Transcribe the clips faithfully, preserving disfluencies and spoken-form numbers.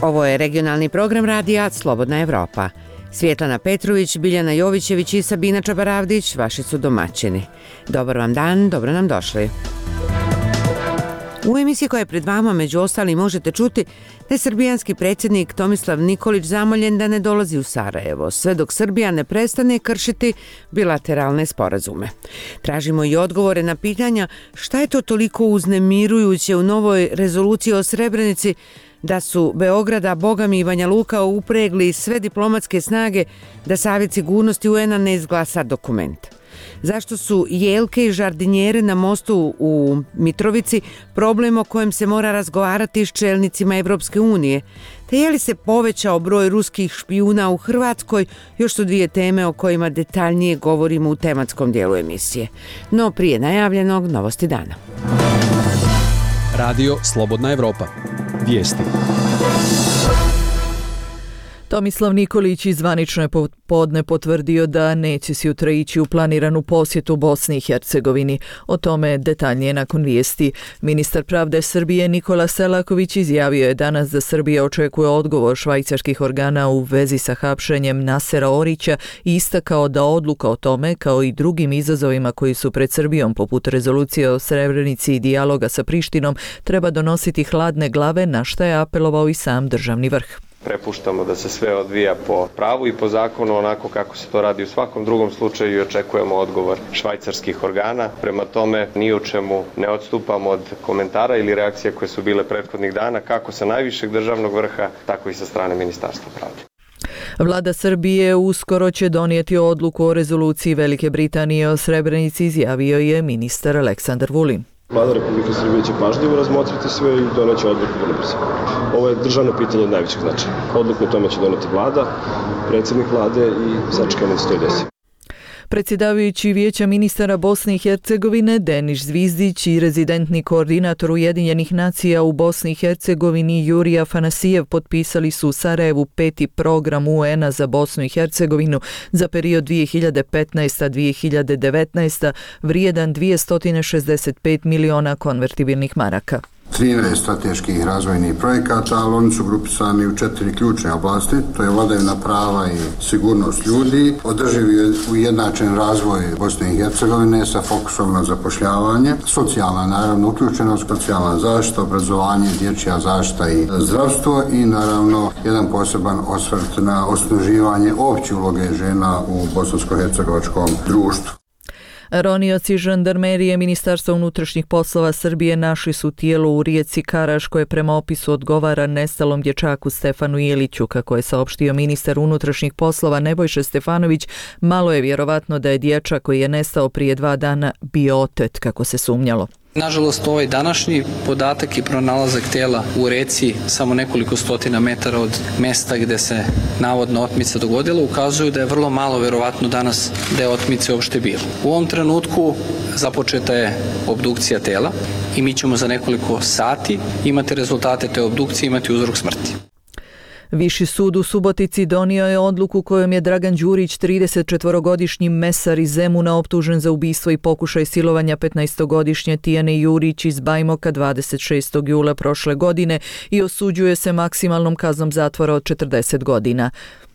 Ovo je regionalni program radija Slobodna Evropa. Svjetlana Petrović, Biljana Jovićević i Sabina Čabaravdić vaši su domaćini. Dobar vam dan, dobro nam došli. U emisiji koja je pred vama među ostalim možete čuti da je srbijanski predsjednik Tomislav Nikolić zamoljen da ne dolazi u Sarajevo, sve dok Srbija ne prestane kršiti bilateralne sporazume. Tražimo i odgovore na pitanja šta je to toliko uznemirujuće u novoj rezoluciji o Srebrenici da su Beograda, Bogami i Banja Luka upregli sve diplomatske snage da Savjet sigurnosti U N-a ne izglasa dokument. Zašto su jelke i žardinjere na mostu u Mitrovici problem o kojem se mora razgovarati s čelnicima Evropske unije? Te je li se povećao broj ruskih špijuna u Hrvatskoj? Još su dvije teme o kojima detaljnije govorimo u tematskom dijelu emisije. No prije najavljenog, novosti dana. Radio Slobodna Evropa. Vijesti. Tomislav Nikolić zvanično je popodne potvrdio da neće sutra ići u planiranu posjetu Bosni i Hercegovini. O tome detaljnije nakon vijesti. Ministar pravde Srbije Nikola Selaković izjavio je danas da Srbija očekuje odgovor švajcarskih organa u vezi sa hapšenjem Nasera Orića i istakao da odluka o tome, kao i drugim izazovima koji su pred Srbijom, poput rezolucije o Srebrenici i dijaloga sa Prištinom, treba donositi hladne glave, na šta je apelovao i sam državni vrh. Prepuštamo da se sve odvija po pravu i po zakonu onako kako se to radi u svakom drugom slučaju i očekujemo odgovor švajcarskih organa. Prema tome ni o čemu ne odstupamo od komentara ili reakcija koje su bile prethodnih dana kako sa najvišeg državnog vrha, tako i sa strane Ministarstva pravde. Vlada Srbije uskoro će donijeti odluku o rezoluciji Velike Britanije o Srebrenici, izjavio je ministar Aleksandar Vulin. Vlada Republike Srbije će pažljivo razmotriti sve i doneće odluku vrlo brzo. Ovo je državno pitanje od najvećeg značaja. Odluku o tome će doneti vlada, predsjednik vlade i sačekamo da se to i desi. Predsjedavajući Vijeća ministara Bosne i Hercegovine Denis Zvizdić i rezidentni koordinator Ujedinjenih nacija u Bosni i Hercegovini Jurij Afanasijev potpisali su u Sarajevu peti program U N-a za Bosnu i Hercegovinu za period dvije hiljade petnaesta do dvije hiljade devetnaeste vrijedan dvjesto šezdeset pet miliona konvertibilnih maraka. trinaest strateških razvojnih projekata, ali oni su grupisani u četiri ključne oblasti, to je vladavina prava i sigurnost ljudi, održivi ujednačen razvoj Bosne i Hercegovine sa fokusom na zapošljavanje, socijalna naravno uključenost, socijalna zaštita, obrazovanje, dječja zaštita i zdravstvo i naravno jedan poseban osvrt na osnaživanje opće uloge žena u bosansko-hercegovačkom društvu. Ronioci žandarmerije Ministarstva unutrašnjih poslova Srbije našli su tijelo u rijeci Karaš koje prema opisu odgovara nestalom dječaku Stefanu Jeliću. Kako je saopštio ministar unutrašnjih poslova Nebojša Stefanović, malo je vjerovatno da je dječak koji je nestao prije dva dana bio otet, kako se sumnjalo. Nažalost, ovaj današnji podatak i pronalazak tela u reci samo nekoliko stotina metara od mesta gde se navodna otmica dogodila ukazuju da je vrlo malo verovatno danas da je otmice uopšte bilo. U ovom trenutku započeta je obdukcija tela i mi ćemo za nekoliko sati imati rezultate te obdukcije, imati uzrok smrti. Viši sud u Subotici donio je odluku kojom je Dragan Đurić, tridesetčetvorogodišnji mesar iz Zemuna, optužen za ubistvo i pokušaj silovanja petnaestogodišnje Tijane Jurić iz Bajmoka dvadeset šestog jula prošle godine i osuđuje se maksimalnom kaznom zatvora od četrdeset godina.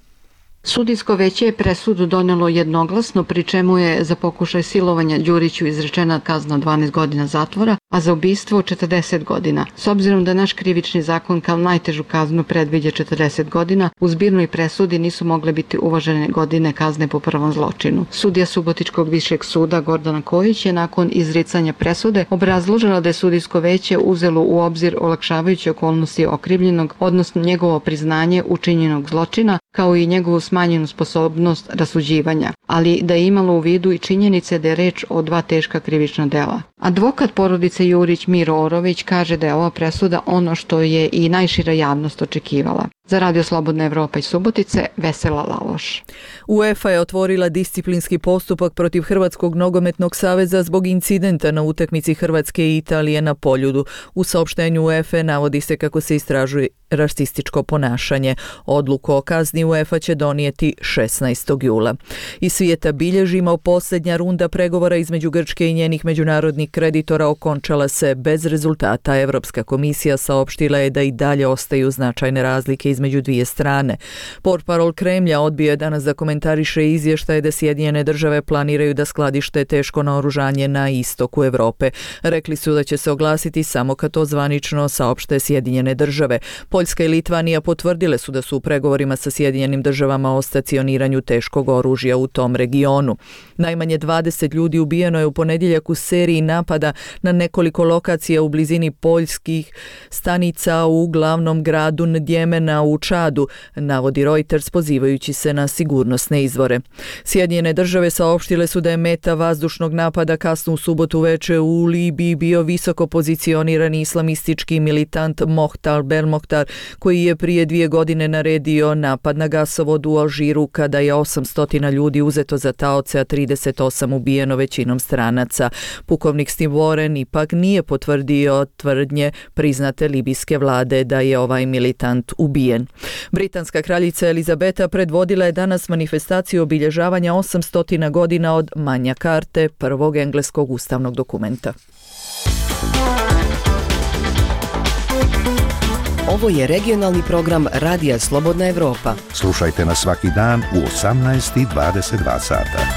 Sudijsko veće je presudu donijelo jednoglasno, pri čemu je za pokušaj silovanja Đuriću izrečena kazna dvanaest godina zatvora, a za ubistvo četrdeset godina. S obzirom da naš krivični zakon kao najtežu kaznu predviđa četrdeset godina, u zbirnoj presudi nisu mogle biti uvažene godine kazne po prvom zločinu. Sudija Subotičkog višeg suda Gordana Kojić je nakon izricanja presude obrazložila da je sudijsko veće uzelo u obzir olakšavajuće okolnosti okrivljenog, odnosno njegovo priznanje učinjenog zločina, kao i njegovu smanjenu sposobnost rasuđivanja, ali da je imalo u vidu i činjenice da je reč o dva teška krivična dela. Advokat porodice Jurić Miro Orović kaže da je ova presuda ono što je i najšira javnost očekivala. Za Radio Slobodna Evropa iz Subotice, Vesela Laloš. UEFA je otvorila disciplinski postupak protiv Hrvatskog nogometnog saveza zbog incidenta na utakmici Hrvatske i Italije na Poljudu. U saopštenju UEFA navodi se kako se istražuje rasističko ponašanje. Odluku o kazni UEFA će donijeti šesnaestog jula. Iz svijeta bilježimo posljednja runda pregovora između Grčke i njenih međunarodnih kreditora okončala se bez rezultata. Evropska komisija saopštila je da i dalje ostaju značajne razlike između dvije strane. Portparol Kremlja odbio je danas da komentariše izvještaje da Sjedinjene države planiraju da skladište teško naoružanje na istoku Evrope. Rekli su da će se oglasiti samo kad to zvanično saopšte Sjedinjene države. Poljska i Litvanija potvrdile su da su u pregovorima sa Sjedinjenim državama o stacioniranju teškog oružja u tom regionu. Najmanje dvadeset ljudi ubijeno je u ponedjeljak u seriji napada na nekoliko lokacija u blizini poljskih stanica u glavnom gradu Ndjemena u Čadu, navodi Reuters pozivajući se na sigurnosne izvore. Sjedinjene države saopštile su da je meta vazdušnog napada kasno u subotu veče u Libiji bio visoko pozicionirani islamistički militant Mohtar Belmokhtar, koji je prije dvije godine naredio napad na gasovod u Alžiru kada je osamsto ljudi uzeto za taoce, a trideset osam ubijeno, većinom stranaca. Pukovnik Steve Warren ipak nije potvrdio tvrdnje priznate libijske vlade da je ovaj militant ubijen. Britanska kraljica Elizabeta predvodila je danas manifestaciju obilježavanja osamsto godina od Magna Carte, prvog engleskog ustavnog dokumenta. Ovo je regionalni program Radija Slobodna Evropa. Slušajte nas svaki dan u osamnaest i dvadeset dva sata.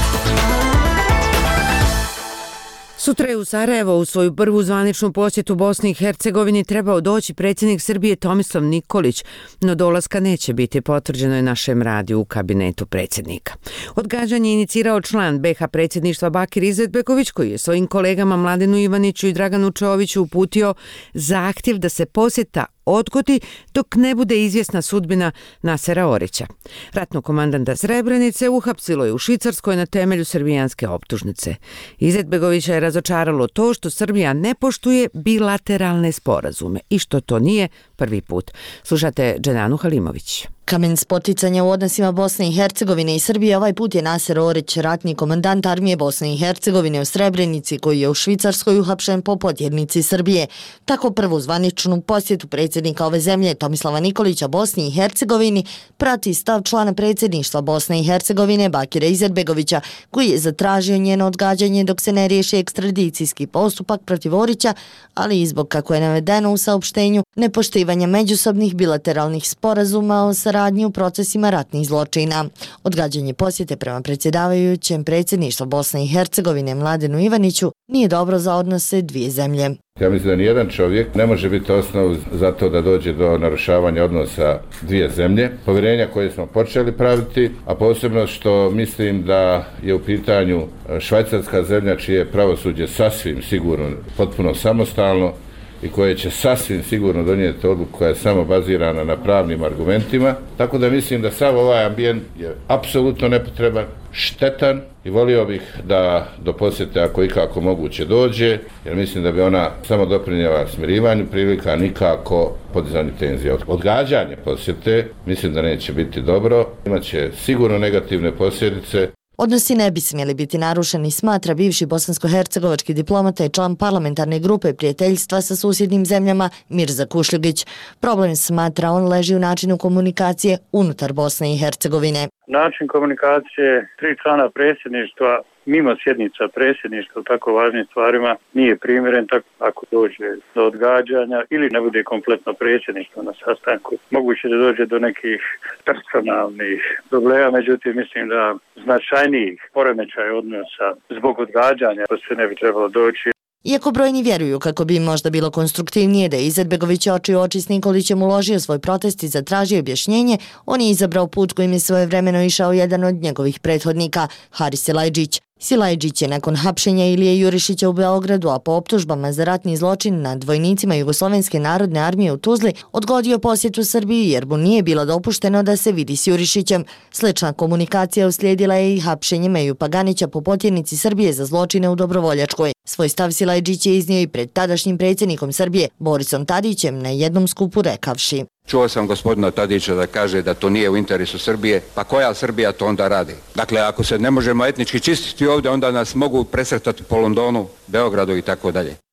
Sutra je u Sarajevo u svoju prvu zvaničnu posjetu Bosni i Hercegovini trebao doći predsjednik Srbije Tomislav Nikolić, no dolaska neće biti, potvrđeno je našem radiju u kabinetu predsjednika. Odgađanje je inicirao član be ha predsjedništva Bakir Izetbegović, koji je svojim kolegama Mladenu Ivaniću i Draganu Čoviću uputio zahtjev da se posjeta odgodi dok ne bude izvjesna sudbina Nasera Orića. Ratnog komandanta Srebrenice uhapsilo je u Švicarskoj na temelju srbijanske optužnice. Izetbegovića je razočaralo to što Srbija ne poštuje bilateralne sporazume i što to nije prvi put. Slušate Dženanu Halimović. Kamen spoticanja u odnosima Bosne i Hercegovine i Srbije ovaj put je Naser Orić, ratni komandant armije Bosne i Hercegovine u Srebrenici, koji je u Švicarskoj uhapšen po potjernici Srbije. Tako prvu zvaničnu posjetu predsjednika ove zemlje Tomislava Nikolića Bosni i Hercegovini prati stav člana predsjedništva Bosne i Hercegovine Bakira Izetbegovića, koji je zatražio njeno odgađanje dok se ne riješi ekstradicijski postupak protiv Orića, ali i zbog, kako je navedeno u saopštenju, nepoštivanja međusobnih bilateralnih sporazuma o saradnji u procesima ratnih zločina. Odgađanje posjete prema predsjedavajućem predsjedništva Bosne i Hercegovine Mladenu Ivaniću nije dobro za odnose dvije zemlje. Ja mislim da nijedan čovjek ne može biti osnov za to da dođe do narušavanja odnosa dvije zemlje, povjerenja koje smo počeli praviti, a posebno što mislim da je u pitanju švajcarska zemlja čije pravosuđe sasvim sigurno potpuno samostalno i koje će sasvim sigurno donijeti odluku koja je samo bazirana na pravnim argumentima. Tako da mislim da sav ovaj ambijent je apsolutno nepotreban, štetan i volio bih da do posjete ako ikako moguće dođe, jer mislim da bi ona samo doprinijela smirivanju prilika, nikako podizanju tenzija. Odgađanje posjete mislim da neće biti dobro, imaće sigurno negativne posljedice. Odnosi ne bi smjeli biti narušeni, smatra bivši bosansko-hercegovački diplomata i član parlamentarne grupe prijateljstva sa susjednim zemljama Mirza Kušljugić. Problem, smatra on, leži u načinu komunikacije unutar Bosne i Hercegovine. Način komunikacije tri člana predsjedništva mimo sjednica predsjedništva u tako važnim stvarima nije primjeren, tako ako dođe do odgađanja ili ne bude kompletno predsjedništvo na sastanku. Moguće da dođe do nekih personalnih problema, međutim mislim da značajnijih poremećaja odnosa zbog odgađanja to se ne bi trebalo doći. Iako brojni vjeruju kako bi možda bilo konstruktivnije da je Izetbegović oči u oči s Nikolićem uložio svoj protest i zatražio objašnjenje, on je izabrao put kojim je svojevremeno išao jedan od njegovih prethodnika, Haris Silajdžić. Silajdžić je nakon hapšenja Ilije Jurišića u Beogradu, a po optužbama za ratni zločin nad vojnicima Jugoslovenske narodne armije u Tuzli, odgodio posjetu Srbiji jer mu nije bilo dopušteno da se vidi s Jurišićem. Slična komunikacija uslijedila je i hapšenje Meju Paganića po potjernici Srbije za zločine u Dobrovoljačkoj. Svoj stav Silajdžić je iznio i pred tadašnjim predsjednikom Srbije, Borisom Tadićem, na jednom skupu rekavši: Čuo sam gospodina Tadića da kaže da to nije u interesu Srbije, pa koja Srbija to onda radi? Dakle, ako se ne možemo etnički čistiti ovdje, onda nas mogu presretati po Londonu, Beogradu i tako dalje.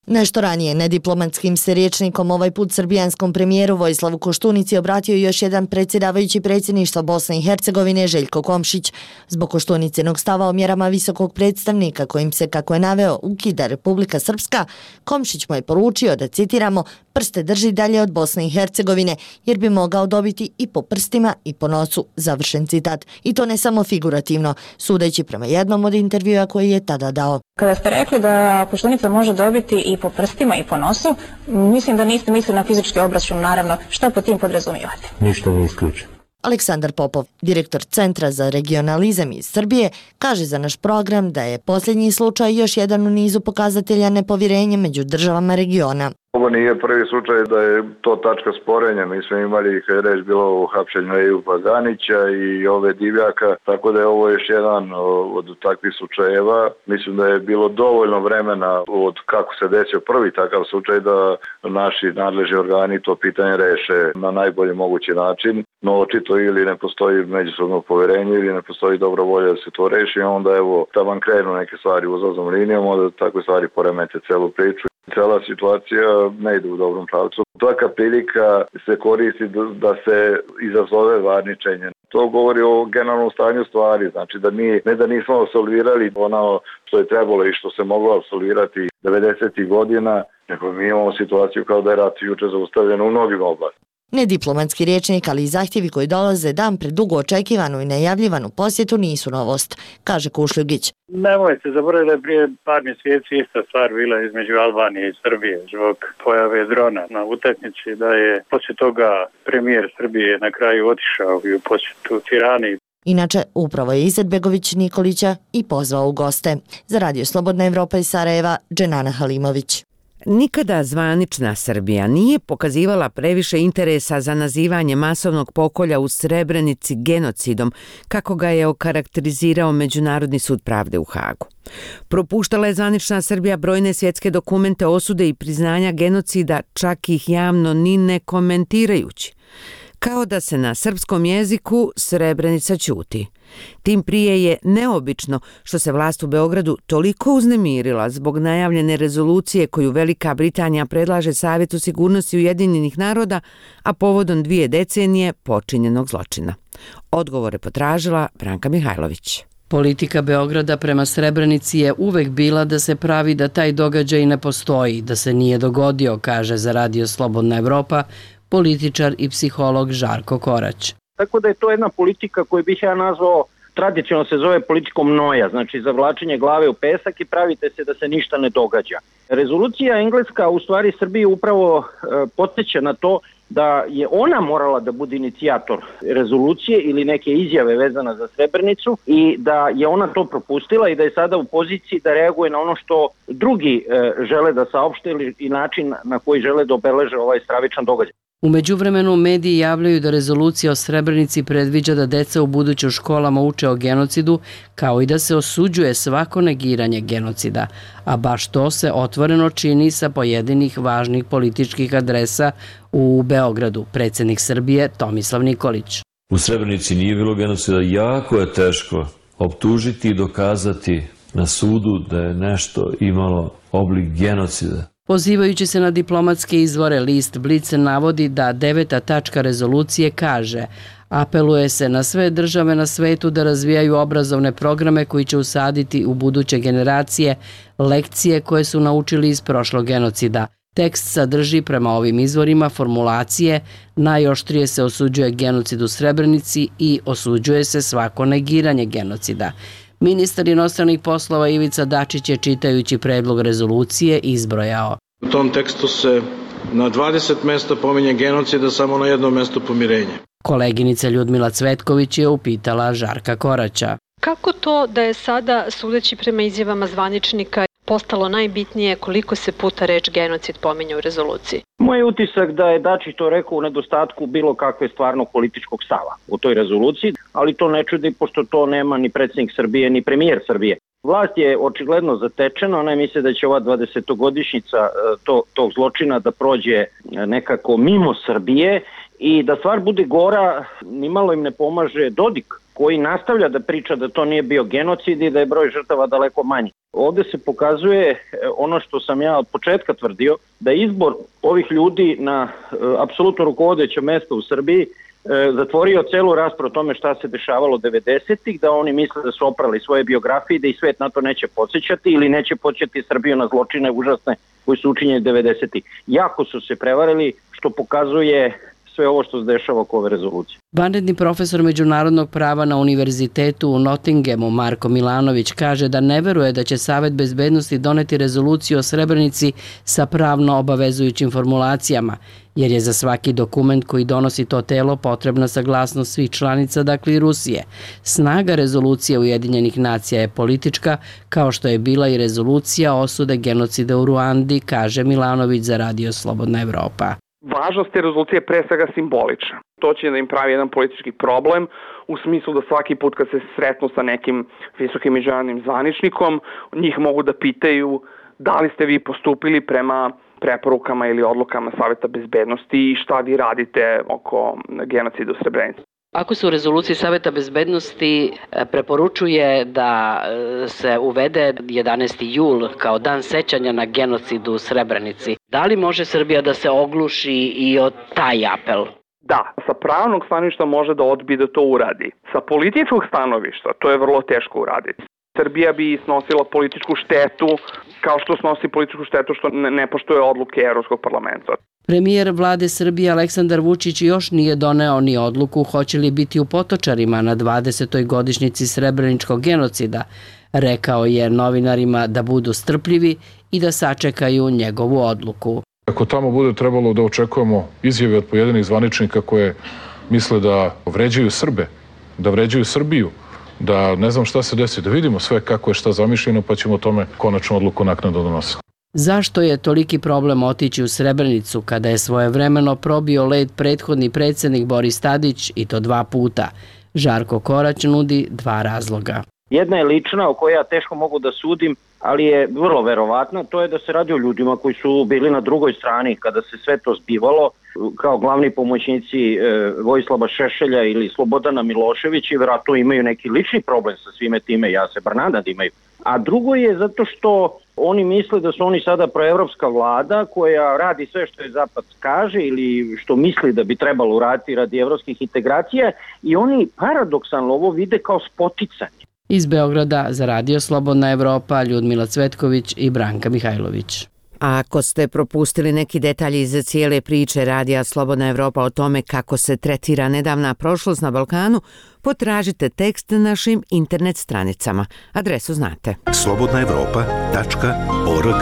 Nešto ranije nediplomatskim se rječnikom ovaj put srbijanskom premijeru Vojislavu Koštunici obratio još jedan predsjedavajući predsjedništva Bosne i Hercegovine Željko Komšić. Zbog Koštunicinog stava o mjerama visokog predstavnika kojim se, kako je naveo, ukida Republika Srpska, Komšić mu je poručio da, citiramo, prste drži dalje od Bosne i Hercegovine jer bi mogao dobiti i po prstima i po nosu, završen citat. I to ne samo figurativno, sudeći prema jednom od intervjua koji je tada dao. Kada ste rekli da Koštunica može dobiti i po prstima i po nosu, mislim da niste mislili na fizički obračun, naravno. Šta po tim podrazumijevate? Ništa ne isključujem. Aleksandar Popov, direktor Centra za regionalizam iz Srbije, kaže za naš program da je posljednji slučaj još jedan u nizu pokazatelja nepovjerenja među državama regiona. Ovo nije prvi slučaj da je to tačka sporenja. Mi smo imali, kad je reč bilo u hapšenju Ejupa Ganića i ove Divjaka, tako da je ovo još jedan od takvih slučajeva. Mislim da je bilo dovoljno vremena od kako se desio prvi takav slučaj da naši nadležni organi to pitanje reše na najbolji mogući način. No očito ili ne postoji međusobno povjerenje ili ne postoji dobra volja da se to reši, onda evo taman krenu neke stvari uzlaznom linijom, onda takve stvari poremete celu priču. Cela situacija ne ide u dobrom pravcu. Svaka prilika se koristi da se izazove varničenje. To govori o generalnom stanju stvari, znači da mi, ne da nismo absolvirali ono što je trebalo i što se moglo absolvirati devedesetih godina, nego mi imamo situaciju kao da je rat juče zaustavljen u mnogim oblastima. Nediplomatski rječnik, ali i zahtjevi koji dolaze dan pred dugo očekivanu i najavljivanu posjetu nisu novost, kaže Kušljugić. Nemojte zaboraviti da je prije par mjeseci ista stvar bila između Albanije i Srbije zbog pojave drona na utakmici, da je poslije toga premijer Srbije na kraju otišao i u posjetu Tirani. Inače, upravo je Izetbegović Nikolića i pozvao u goste. Za Radio Slobodna Evropa iz Sarajeva, Dženana Halimović. Nikada zvanična Srbija nije pokazivala previše interesa za nazivanje masovnog pokolja u Srebrenici genocidom, kako ga je okarakterizirao Međunarodni sud pravde u Hagu. Propuštala je zvanična Srbija brojne svjetske dokumente osude i priznanja genocida, čak ih javno ni ne komentirajući. Kao da se na srpskom jeziku Srebrenica ćuti. Tim prije je neobično što se vlast u Beogradu toliko uznemirila zbog najavljene rezolucije koju Velika Britanija predlaže Savjetu sigurnosti Ujedinjenih naroda, a povodom dvije decenije počinjenog zločina. Odgovore potražila Branka Mihajlović. Politika Beograda prema Srebrenici je uvek bila da se pravi da taj događaj ne postoji, da se nije dogodio, kaže za Radio Slobodna Evropa političar i psiholog Žarko Korać. Tako da je to jedna politika koju bih ja nazvao, tradicionalno se zove politikom noja, znači zavlačenje glave u pesak i pravite se da se ništa ne događa. Rezolucija engleska u stvari Srbiji upravo e, podsjeća na to da je ona morala da bude inicijator rezolucije ili neke izjave vezana za Srebrenicu i da je ona to propustila i da je sada u poziciji da reaguje na ono što drugi e, žele da saopšte ili i način na koji žele da obeleže ovaj stravičan događaj. U međuvremenu mediji javljaju da rezolucija o Srebrenici predviđa da deca u buduće u školama uče o genocidu, kao i da se osuđuje svako negiranje genocida, a baš to se otvoreno čini sa pojedinih važnih političkih adresa u Beogradu, predsjednik Srbije Tomislav Nikolić. U Srebrenici nije bilo genocida, jako je teško optužiti i dokazati na sudu da je nešto imalo oblik genocida. Pozivajući se na diplomatske izvore, list Blic navodi da deveta tačka rezolucije kaže: apeluje se na sve države na svetu da razvijaju obrazovne programe koji će usaditi u buduće generacije lekcije koje su naučili iz prošlog genocida. Tekst sadrži prema ovim izvorima formulacije: najoštrije se osuđuje genocid u Srebrenici i osuđuje se svako negiranje genocida. Ministar inostranih poslova Ivica Dačić je, čitajući predlog rezolucije, izbrojao: u tom tekstu se na dvadeset mesta pominje genocida, samo na jednom mestu pomirenje. Koleginica Ljudmila Cvetković je upitala Žarka Koraća: kako to da je sada, sudeći prema izjavama zvaničnika, postalo najbitnije koliko se puta reč genocid pominje u rezoluciji? Moj utisak da je Dačić to rekao u nedostatku bilo kakve stvarnog političkog stava u toj rezoluciji, ali to ne čudi pošto to nema ni predsjednik Srbije ni premijer Srbije. Vlast je očigledno zatečena, ona misle da će ova dvadesetogodišnjica to, tog zločina da prođe nekako mimo Srbije i da stvar bude gora, nimalo im ne pomaže Dodik koji nastavlja da priča da to nije bio genocid i da je broj žrtava daleko manji. Ovde se pokazuje ono što sam ja od početka tvrdio, da izbor ovih ljudi na e, apsolutno rukovodeće mesto u Srbiji e, zatvorio celu raspravu o tome šta se dešavalo devedesetih, da oni misle da su oprali svoje biografije i da i svet na to neće podsjećati ili neće podsjećati Srbiju na zločine užasne koji su učinjeni devedesetih. Jako su se prevarili, što pokazuje sve ovo što se dešava oko ove rezolucije. Vanredni profesor međunarodnog prava na univerzitetu u Nottinghamu Marko Milanović kaže da ne veruje da će Savet bezbednosti doneti rezoluciju o Srebrenici sa pravno obavezujućim formulacijama, jer je za svaki dokument koji donosi to telo potrebna saglasnost svih članica, dakle i Rusije. Snaga rezolucije Ujedinjenih nacija je politička, kao što je bila i rezolucija osude genocida u Ruandi, kaže Milanović za Radio Slobodna Evropa. Važnost te rezolucije je pre svega simbolična. To će da im pravi jedan politički problem u smislu da svaki put kad se sretnu sa nekim visokim međunarodnim zvaničnikom, njih mogu da pitaju da li ste vi postupili prema preporukama ili odlukama Saveta bezbednosti i šta vi radite oko genocida u Srebrenici. Ako se u rezoluciji Saveta bezbednosti preporučuje da se uvede jedanaesti jul kao dan sećanja na genocid u Srebrenici, da li može Srbija da se ogluši i od taj apel? Da, sa pravnog stanovišta može da odbije da to uradi. Sa političkog stanovišta to je vrlo teško uraditi. Srbija bi snosila političku štetu kao što snosi političku štetu što ne poštuje odluke Evropskog parlamenta. Premijer vlade Srbije Aleksandar Vučić još nije doneo ni odluku hoće li biti u Potočarima na dvadesetoj godišnjici Srebreničkog genocida. Rekao je novinarima da budu strpljivi i da sačekaju njegovu odluku. Ako tamo bude trebalo da očekujemo izjave od pojedinih zvaničnika koje misle da vređaju Srbe, da vređaju Srbiju, da ne znam šta se desi, da vidimo sve kako je šta zamišljeno, pa ćemo o tome konačnu odluku naknadno donositi. Zašto je toliki problem otići u Srebrenicu kada je svojevremeno probio led prethodni predsjednik Boris Tadić i to dva puta? Žarko Korać nudi dva razloga. Jedna je lična o kojoj ja teško mogu da sudim, ali je vrlo verovatna, to je da se radi o ljudima koji su bili na drugoj strani kada se sve to zbivalo, kao glavni pomoćnici e, Vojislava Šešelja ili Slobodana Miloševića i vjerojatno imaju neki lični problem sa svime time, ja se bar nadam da imaju. A drugo je zato što oni misle da su oni sada proevropska vlada koja radi sve što je Zapad kaže ili što misli da bi trebalo uraditi radi evropskih integracija i oni paradoksalno ovo vide kao spoticanje. Iz Beograda za Radio Slobodna Evropa Ljudmila Cvetković i Branka Mihajlović. A ako ste propustili neki detalji iz cijele priče Radija Slobodna Evropa o tome kako se tretira nedavna prošlost na Balkanu, potražite tekst na našim internet stranicama. Adresu znate. slobodna evropa tačka org.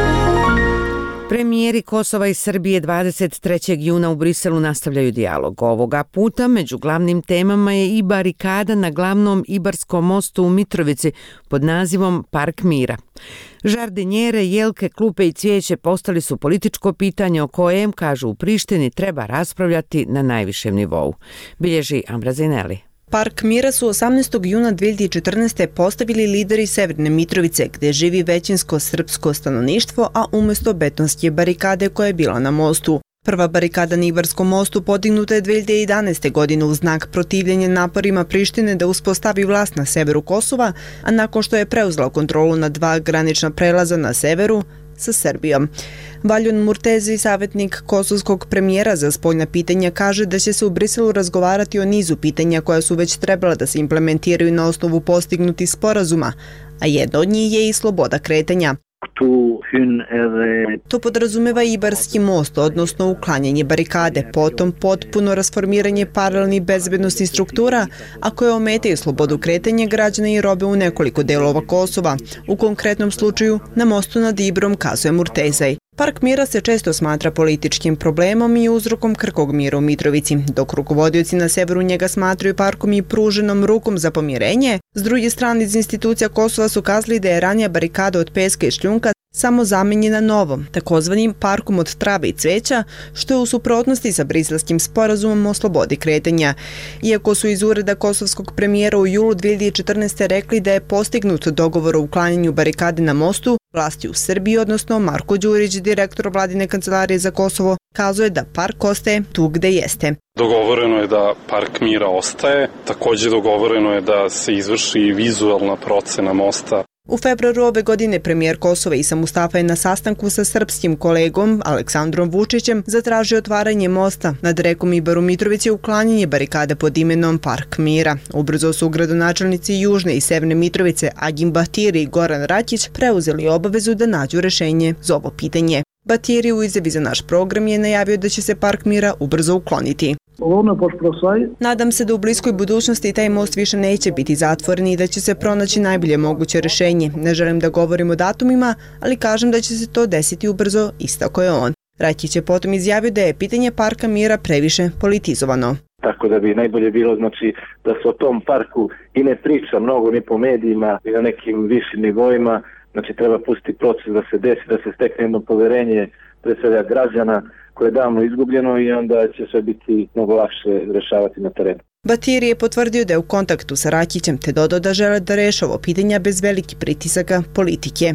Premijeri Kosova i Srbije dvadeset trećeg juna u Briselu nastavljaju dijalog. Ovoga puta među glavnim temama je i barikada na glavnom Ibarskom mostu u Mitrovici pod nazivom Park mira. Žardinjere, jelke, klupe i cvijeće postali su političko pitanje o kojem, kažu u Prištini, treba raspravljati na najvišem nivou. Bilježi Ambrazineli. Park mira su osamnaestog juna dve hiljade četrnaeste. postavili lideri Severne Mitrovice, gde živi većinsko srpsko stanovništvo, a umjesto betonske barikade koja je bila na mostu. Prva barikada na Ibarskom mostu podignuta je dve hiljade jedanaeste. godine u znak protivljenja naporima Prištine da uspostavi vlast na severu Kosova, a nakon što je preuzela kontrolu na dva granična prelaza na severu sa Srbijom. Valjon Murtezi, savjetnik kosovskog premijera za spoljna pitanja, kaže da će se u Briselu razgovarati o nizu pitanja koja su već trebala da se implementiraju na osnovu postignutih sporazuma, a jedno od njih je i sloboda kretanja. To podrazumeva Ibarski most, odnosno uklanjanje barikade, potom potpuno rasformiranje paralelnih bezbednostnih struktura, a koje ometaju slobodu kretanja građana i robe u nekoliko delova Kosova, u konkretnom slučaju na mostu nad Ibrom, kazuje Murtezaj. Park mira se često smatra političkim problemom i uzrokom krhkog mira u Mitrovici, dok rukovodioci na severu njega smatraju parkom i pruženom rukom za pomirenje. S druge strane, iz institucija Kosova su kazali da je ranija barikada od peska i šljunka samo zamenjena novom, takozvanim parkom od trave i cveća, što je u suprotnosti sa Briselskim sporazumom o slobodi kretanja. Iako su iz ureda kosovskog premijera u julu dve hiljade četrnaeste. rekli da je postignut dogovor o uklanjanju barikade na mostu, vlasti u Srbiji, odnosno Marko Đurić, direktor vladine kancelarije za Kosovo, kazuje da park ostaje tu gde jeste. Dogovoreno je da park mira ostaje, također dogovoreno je da se izvrši vizualna procena mosta. U februaru ove godine premijer Kosova Isa Mustafa je na sastanku sa srpskim kolegom Aleksandrom Vučićem zatražio otvaranje mosta nad rekom Ibar u Mitrovici i uklanjanje barikade pod imenom Park mira. Ubrzo su gradonačelnici Južne i Severne Mitrovice Agim Batiri i Goran Rakić preuzeli obavezu da nađu rešenje za ovo pitanje. Batiri u izjavi za naš program je najavio da će se Park mira ubrzo ukloniti. Nadam se da u bliskoj budućnosti taj most više neće biti zatvoren i da će se pronaći najbolje moguće rešenje. Ne želim da govorim o datumima, ali kažem da će se to desiti ubrzo, istako je on. Rakić je potom izjavio da je pitanje Parka mira previše politizovano. Tako da bi najbolje bilo znači da se o tom parku i ne priča mnogo ni po medijima i na nekim višim nivoima. Znači treba pustiti proces da se desi, da se stekne jedno poverenje pre svega građana koje je davno izgubljeno i onda će sve biti mnogo lakše rešavati na terenu. Batiri je potvrdio da je u kontaktu sa Rakićem te dodao da žele da reše ovo pitanja bez velikih pritisaka politike.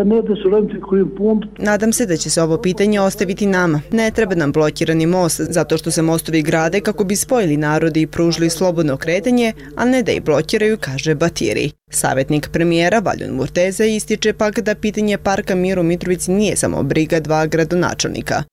Nadam se da će se ovo pitanje ostaviti nama. Ne treba nam blokirani most, zato što se mostovi grade kako bi spojili narode i pružili slobodno kretanje, a ne da ih blokiraju, kaže Batiri. Savjetnik premijera Valjun Murteza ističe pak da pitanje Parka mira u Mitrovici nije samo briga dva gradonačelnika.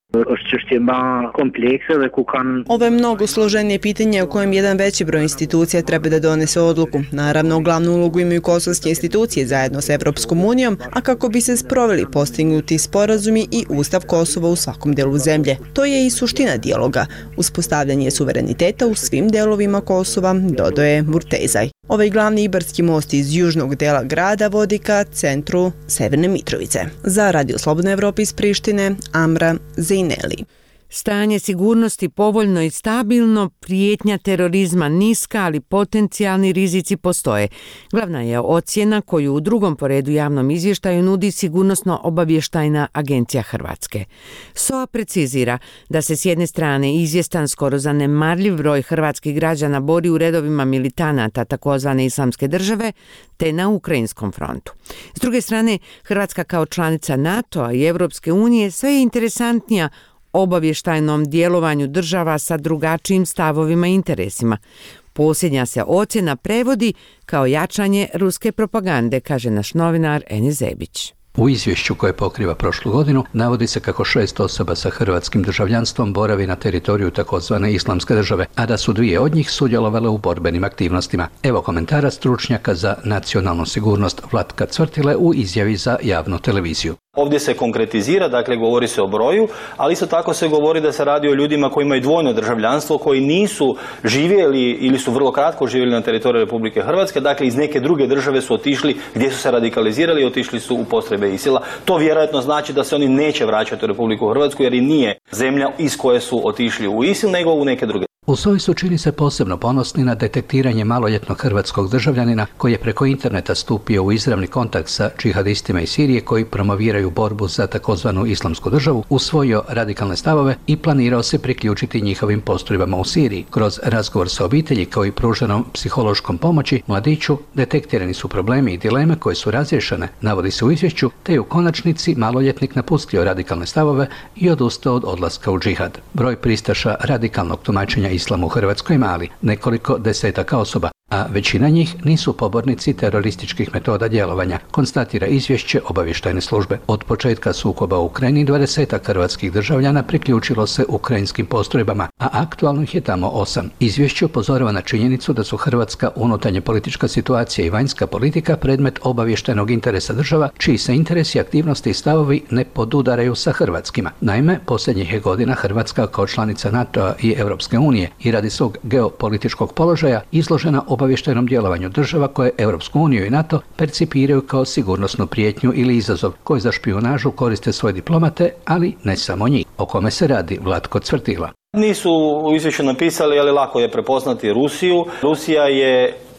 Ovo je mnogo složenije pitanje u kojem jedan veći broj institucija treba da donese odluku. Naravno, glavnu ulogu imaju kosovske institucije zajedno sa Evropskom unijom, a kako bi se sproveli postignuti sporazumi i Ustav Kosova u svakom delu zemlje. To je i suština dijaloga, uspostavljanje suvereniteta u svim delovima Kosova, dodaje Murtezaj. Ovaj glavni ibarski most iz južnog dela grada vodi ka centru Severne Mitrovice. Za Radio Slobodna Evropa iz Prištine, Amra Zejneli. Stanje sigurnosti povoljno i stabilno, prijetnja terorizma niska, ali potencijalni rizici postoje. Glavna je ocjena koju u drugom po redu javnom izvještaju nudi Sigurnosno-obavještajna agencija Hrvatske. S O A precizira da se s jedne strane izvjestan skoro zanemarljiv broj hrvatskih građana bori u redovima militanata takozvane islamske države, te na ukrajinskom frontu. S druge strane, Hrvatska kao članica NATO-a i Europske unije sve je interesantnija obavještajnom djelovanju država sa drugačijim stavovima i interesima. Posljednja se ocjena prevodi kao jačanje ruske propagande, kaže naš novinar Enis Zebić. U izvješću koje pokriva prošlu godinu navodi se kako šest osoba sa hrvatskim državljanstvom boravi na teritoriju takozvane islamske države, a da su dvije od njih sudjelovale u borbenim aktivnostima. Evo komentara stručnjaka za nacionalnu sigurnost Vlatka Cvrtile u izjavi za javnu televiziju. Ovdje se konkretizira, dakle govori se o broju, ali isto tako se govori da se radi o ljudima koji imaju dvojno državljanstvo, koji nisu živjeli ili su vrlo kratko živjeli na teritoriju Republike Hrvatske, dakle iz neke druge države su otišli gdje su se radikalizirali i otišli su u postrojbe ISIL-a. To vjerojatno znači da se oni neće vraćati u Republiku Hrvatsku jer i nije zemlja iz koje su otišli u ISIL, nego u neke druge. U S O A su čini se posebno ponosni na detektiranje maloljetnog hrvatskog državljanina koji je preko interneta stupio u izravni kontakt sa džihadistima iz Sirije koji promoviraju borbu za takozvanu islamsku državu, usvojio radikalne stavove i planirao se priključiti njihovim postrojbama u Siriji. Kroz razgovor sa obitelji kao i pruženom psihološkom pomoći mladiću detektirani su problemi i dileme koje su razriješene, navodi se u izvješću, te je u konačnici maloljetnik napustio radikalne stavove i odustao od odlaska u džihad. Broj pristaša radikalnog tumačenja islamu u Hrvatskoj mali, nekoliko desetaka osoba, a većina njih nisu pobornici terorističkih metoda djelovanja, konstatira izvješće obavještajne službe. Od početka sukoba u Ukrajini dvadesetak hrvatskih državljana priključilo se ukrajinskim postrojbama, a aktualno ih je tamo osam. Izvješće upozorava na činjenicu da su hrvatska unutarnja politička situacija i vanjska politika predmet obavještajnog interesa država, čiji se interesi, aktivnosti i stavovi ne podudaraju sa hrvatskima. Naime, posljednjih je godina Hrvatska kao članica NATO-a i Europske unije i radi svog geopolitičkog položaja izložena obavještajnom djelovanju država koje Europsku uniju i NATO percipiraju kao sigurnosnu prijetnju ili izazov koji za špijunažu koriste svoje diplomate, ali ne samo njih. O kome se radi Vlatko Cvrtila. Nisu u izvješću napisali, ali lako je prepoznati Rusiju. Rusija je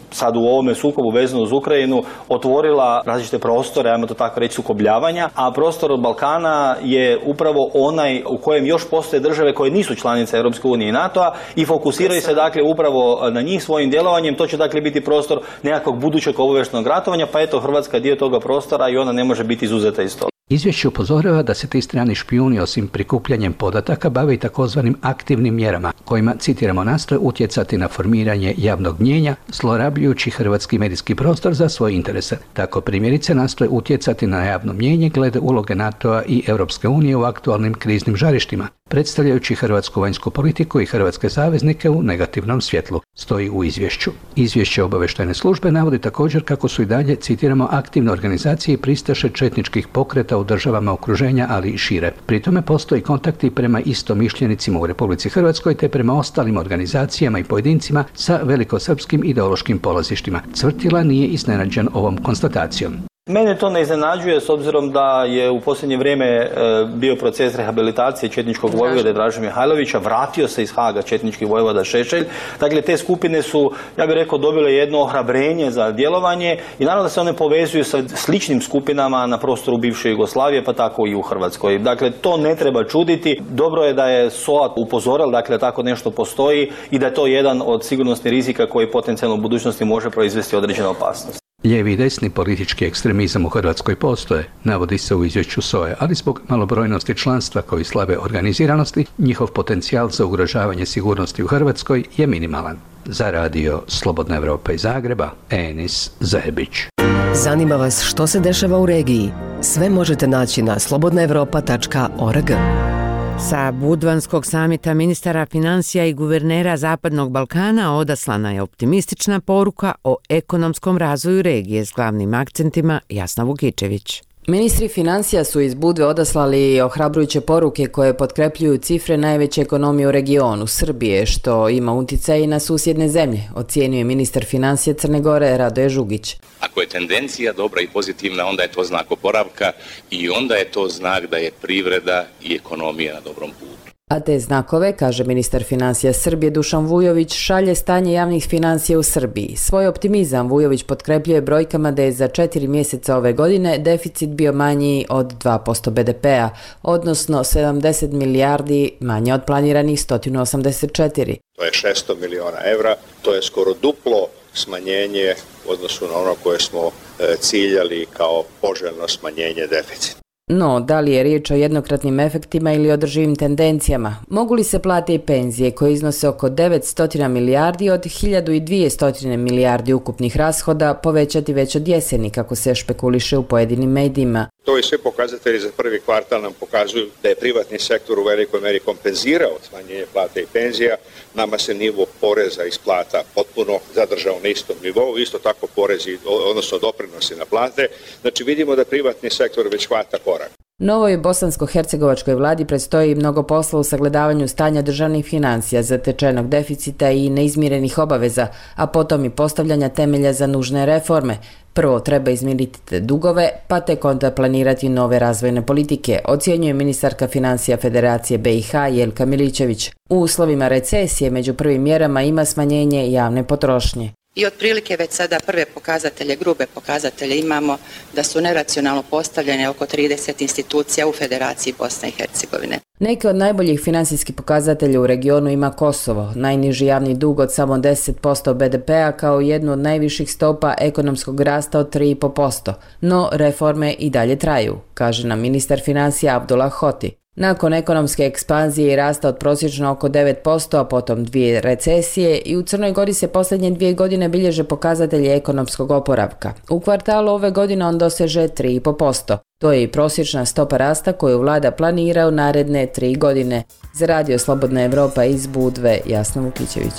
sad u ovome sukobu vezano uz Ukrajinu otvorila različite prostore, ajmo to tako reći, sukobljavanja, a prostor od Balkana je upravo onaj u kojem još postoje države koje nisu članice Europske unije i NATO-a i fokusiraju se dakle upravo na njih svojim djelovanjem. To će dakle biti prostor nekakvog budućeg obavještajnog ratovanja, pa eto Hrvatska je dio toga prostora i ona ne može biti izuzeta iz toga. Izvješće upozorava da se ti strani špijuni osim prikupljanjem podataka bave i takozvanim aktivnim mjerama, kojima, citiramo, nastoje utjecati na formiranje javnog mnijenja, zlorabljujući hrvatski medijski prostor za svoje interese. Tako primjerice nastoje utjecati na javno mnijenje glede uloge NATO-a i Europske unije u aktualnim kriznim žarištima, predstavljajući hrvatsku vanjsku politiku i hrvatske saveznike u negativnom svjetlu, stoji u izvješću. Izvješće obavještajne službe navodi također kako su i dalje, citiramo, aktivne organizacije i pristaše četničkih pokreta u državama okruženja, ali i šire. Pri tome postoji kontakti prema istomišljenicima u Republici Hrvatskoj te prema ostalim organizacijama i pojedincima sa velikosrpskim ideološkim polazištima. Cvrtila nije iznenađen ovom konstatacijom. Mene to ne iznenađuje s obzirom da je u posljednje vrijeme e, bio proces rehabilitacije četničkog vojvode Draže Mihajlovića, vratio se iz Haga četnički vojvoda Šešelj. Dakle, te skupine su, ja bih rekao, dobile jedno ohrabrenje za djelovanje i naravno da se one povezuju sa sličnim skupinama na prostoru bivše Jugoslavije, pa tako i u Hrvatskoj. Dakle, to ne treba čuditi. Dobro je da je S O A upozorila, dakle, da tako nešto postoji i da je to jedan od sigurnosnih rizika koji potencijalno u budućnosti može proizvesti određenu opasnost. Lijevi i desni politički ekstremizam u Hrvatskoj postoje, navodi se u izvješću S O A, ali zbog malobrojnosti članstva koji slabe organiziranosti, njihov potencijal za ugrožavanje sigurnosti u Hrvatskoj je minimalan. Za radio Slobodna Evropa iz Zagreba, Enis Zajebić. Zanima vas što se dešava u regiji? Sve možete naći na slobodna evropa tačka org. Sa Budvanskog samita ministara financija i guvernera Zapadnog Balkana odaslana je optimistična poruka o ekonomskom razvoju regije s glavnim akcentima Jasna Vukičević. Ministri financija su iz Budve odaslali ohrabrujuće poruke koje potkrepljuju cifre najveće ekonomije u regionu, Srbije, što ima utjecaj i na susjedne zemlje, ocijenio je ministar financija Crne Gore Radoje Žugić. Ako je tendencija dobra i pozitivna, onda je to znak oporavka i onda je to znak da je privreda i ekonomija na dobrom putu. A te znakove, kaže ministar financija Srbije Dušan Vujović, šalje stanje javnih financija u Srbiji. Svoj optimizam Vujović potkrepljuje brojkama da je za četiri mjeseca ove godine deficit bio manji od dva posto be de pea, odnosno sedamdeset milijardi manje od planiranih sto osamdeset četiri. To je šesto miliona evra, to je skoro duplo smanjenje u odnosu na ono koje smo ciljali kao poželjno smanjenje deficita. No, da li je riječ o jednokratnim efektima ili održivim tendencijama? Mogu li se plate i penzije koje iznose oko devetsto milijardi od hiljadu dvjesto milijardi ukupnih rashoda povećati već od jeseni, kako se špekuliše u pojedinim medijima? To i sve pokazatelji za prvi kvartal nam pokazuju da je privatni sektor u velikoj meri kompenzirao smanjenje plata i penzija. Nama se nivo poreza iz plata potpuno zadržao na istom nivou, isto tako porezi, odnosno doprinosi na plate. Znači vidimo da privatni sektor već hvata korak. Novoj bosansko-hercegovačkoj vladi predstoji mnogo posla u sagledavanju stanja državnih financija, zatečenog deficita i neizmirenih obaveza, a potom i postavljanja temelja za nužne reforme. Prvo treba izmiriti te dugove, pa tek onda planirati nove razvojne politike, ocjenjuje ministarka financija Federacije be i ha Jelka Milićević. U uslovima recesije među prvim mjerama ima smanjenje javne potrošnje. I otprilike već sada prve pokazatelje, grube pokazatelje imamo da su neracionalno postavljene oko trideset institucija u Federaciji Bosne i Hercegovine. Neke od najboljih financijskih pokazatelja u regionu ima Kosovo, najniži javni dug od samo deset posto be de pea kao jednu od najviših stopa ekonomskog rasta od tri zarez pet posto. No, reforme i dalje traju, kaže nam ministar financija Abdullah Hoti. Nakon ekonomske ekspanzije i rasta od prosječno oko devet posto, a potom dvije recesije, i u Crnoj Gori se posljednje dvije godine bilježe pokazatelje ekonomskog oporavka. U kvartalu ove godine on doseže tri zarez pet posto. To je i prosječna stopa rasta koju vlada planira u naredne tri godine. Za radio Slobodna Evropa iz Budve, Jasna Vukićević.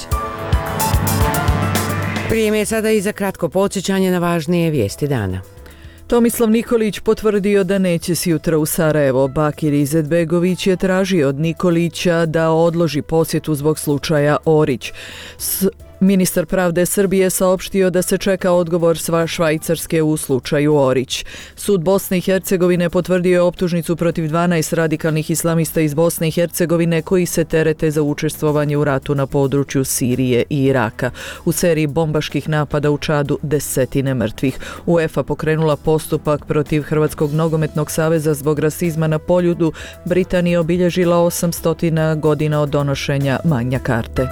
Vrijeme je sada i za kratko podsjećanje na važnije vijesti dana. Tomislav Nikolić potvrdio da neće sjutra u Sarajevo. Bakir Izetbegović je tražio od Nikolića da odloži posjetu zbog slučaja Orić. S Ministar pravde Srbije saopštio da se čeka odgovor sva Švajcarske u slučaju Orić. Sud Bosne i Hercegovine potvrdio je optužnicu protiv dvanaest radikalnih islamista iz Bosne i Hercegovine koji se terete za učestvovanje u ratu na području Sirije i Iraka. U seriji bombaških napada u Čadu desetine mrtvih. UEFA pokrenula postupak protiv Hrvatskog nogometnog saveza zbog rasizma na Poljudu. Britanija obilježila osamsto godina od donošenja Magna Carte.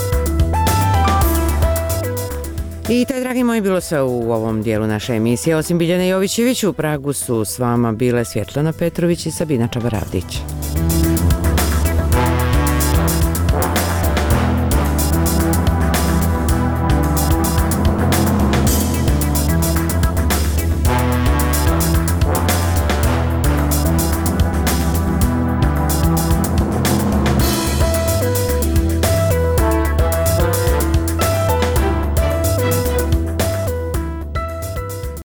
I to je, dragi moji, bilo sve u ovom dijelu naše emisije. Osim Biljane Jovićević, u Pragu su s vama bile Svjetlana Petrović i Sabina Čabaradić.